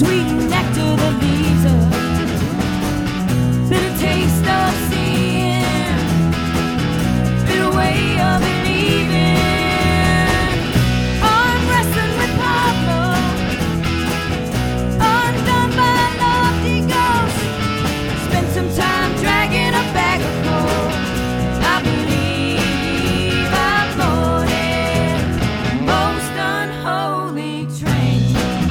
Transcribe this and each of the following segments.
Sweet nectar that leaves a bitter taste of seeing, bitter way of believing. I'm wrestling with Pablo, undone by lofty ghosts. Spent some time dragging a bag of coal. I believe I've boarded the most unholy train.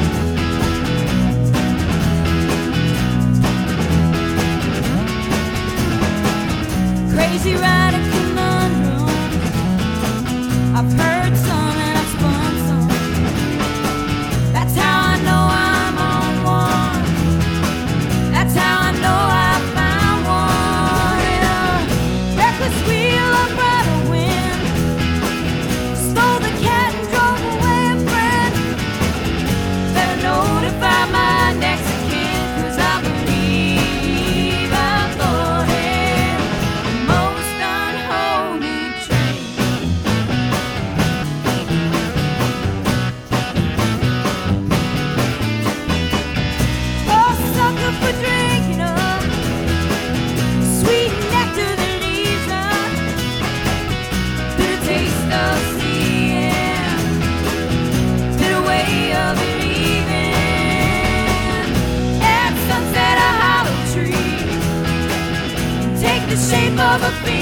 Crazy rider conundrum. I've heard some and I've spun some. That's how I know I'm on one. That's how I know I found one. In a reckless wheel of bridal wind, stole the cat and drove away a friend. Better notify my next of kin, 'cause I believe I've boarded the most unholy train. Oh, sucker for drinking up sweet nectar that leaves a bitter taste of seeing, bitter way of believing. At sunset, a hollow tree can take the shape of a fiend.